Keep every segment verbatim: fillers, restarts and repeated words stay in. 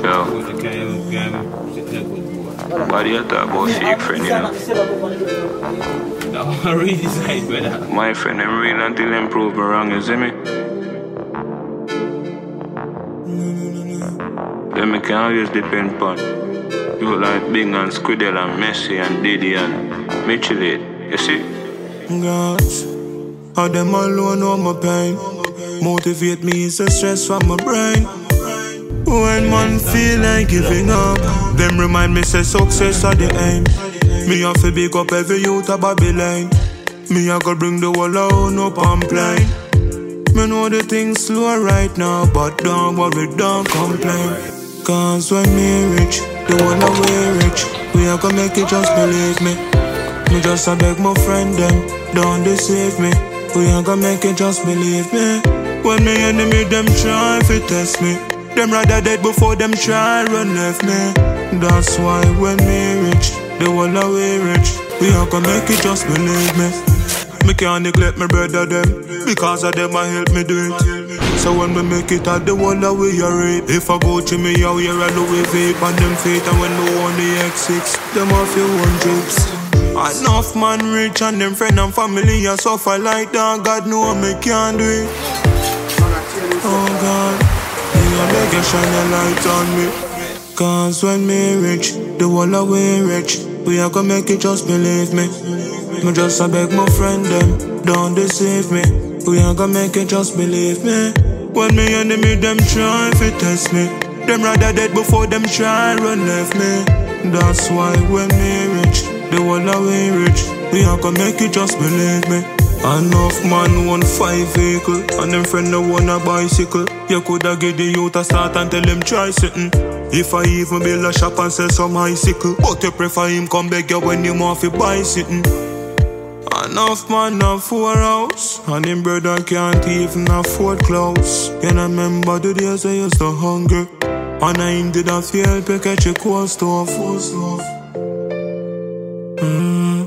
Yo. Body you talk about fake friend, you know. No, read this side, brother. My friend, them real until them prove me wrong, you see me? Then me can always depend upon you like Bing and Squiddle and Messi and Diddy and Mitchellade, you see? Gosh, all them alone know my pain. Motivate me is the stress from my brain. When man feel like giving up, them remind me say success are the aim. Me have to big up every youth of Babylon. Me I go bring the whole out up and plane. Me know the things slow right now, but don't worry, don't complain. Cause when me rich, the one away rich, we are gonna make it, just believe me. Me just a beg my friend them, don't deceive me. We are gonna make it, just believe me. When me enemy them try to test me, them rather dead before them try run left me. That's why when me rich, the one away rich, we are gonna make it, just believe me. Me can't neglect my brother them, because of them I help me do it. So when we make it out the one that we are rape, if I go to me out here I know we vape on them feet. And when we on the X six, them off your one trips. Enough man rich and them friend and family I suffer like that. God know me can't do it. Oh God, you beg you shine a light on me. Cause when me rich, the whole of we rich, we are gonna make it, just believe me. Me just a beg my friend them, don't deceive me. We are gonna make it, just believe me. When me enemy them try to test me, them rather dead before them try run left me. That's why when me rich, the whole of we rich, we are gonna make it, just believe me. Enough man want five vehicle, and them friend no want a bicycle. You coulda get the youth a start and tell them try something. If I even build a shop and sell some bicycle, but you prefer him come beg you when you want to buy something. Enough man have four house, and him brother can't even afford clothes. You know remember the days I used to hunger, and I him did a feel to catch a cold stuff. Mm.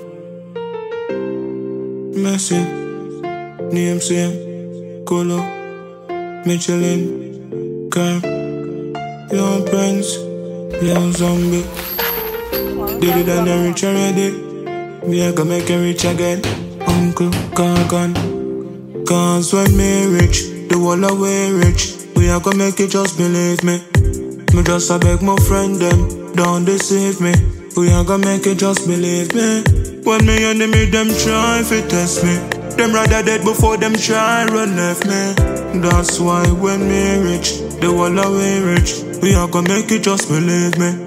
Messi, name same, Colo, Michelin, Car, Young Prince, Young Zombie. Did it and I rich already. We are gonna make it rich again, Uncle Gargan. Cause when me rich, the whole of we rich, we are gonna make it, just believe me. Me just a beg my friend them, don't deceive me. We are gonna make it, just believe me. When me enemy them try to test me, them rather dead before them try run left me. That's why when me rich, the whole of we rich, we are gonna make it, just believe me.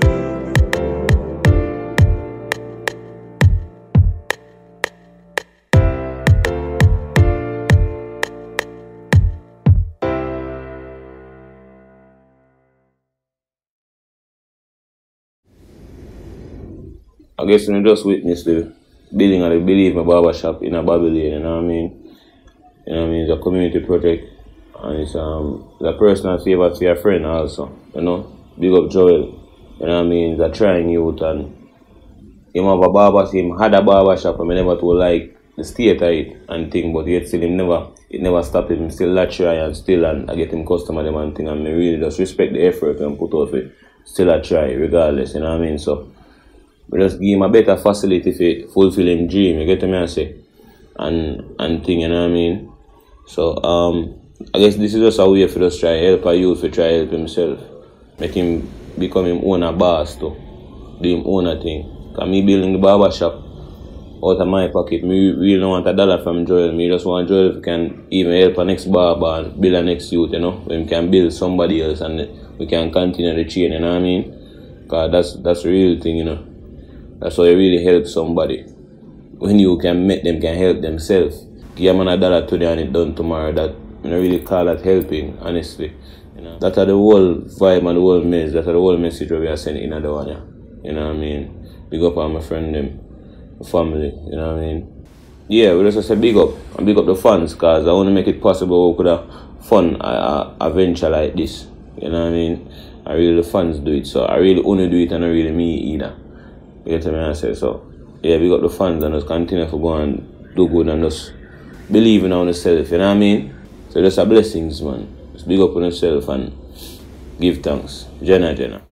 I guess when you just witness the building of the Believe My Barbershop in a Babylon, you know what I mean? You know what I mean? It's a community project, and it's um the personal favor to your friend also, you know? Big up Joel, you know what I mean? He's a trying youth, and him have a barber, him had a barbershop, and I never to like the state of it and thing, but yet still him never, it never stopped him, still that try and still, and I get him customer them and thing, and I really just respect the effort and put off it, still I try regardless, you know what I mean? So we just give him a better facility to fulfill his dream, you get what I say? And and thing, you know what I mean? So um I guess this is just a way for us try help a youth to try help himself. Make him become him own a boss too. Do him own a thing. Cause me building the barber shop out of my pocket, me really don't want a dollar from Joel. Me just want Joel if he can even help a next barber and build a next youth, you know? When we can build somebody else and we can continue the chain, you know what I mean? Cause that's that's the real thing, you know. That's why you really help somebody. When you can make them can help themselves. Give them a dollar today and it done tomorrow. That you know, really call that helping, honestly. You know, that's the whole vibe and the whole message. That's the whole message we are sending in the one. Yeah. You know what I mean? Big up on my friend them, my family. You know what I mean? Yeah, we just say big up and big up the fans, cause I want to make it possible we could have fun a, a venture like this. You know what I mean? I really the fans do it, so I really only do it and not really me either. You get what I say? So, yeah, we got the fans and just continue to go and do good and just believe in ourselves, you know what I mean? So, just a blessings, man. Just big up on yourself and give thanks. Jenna Jenna.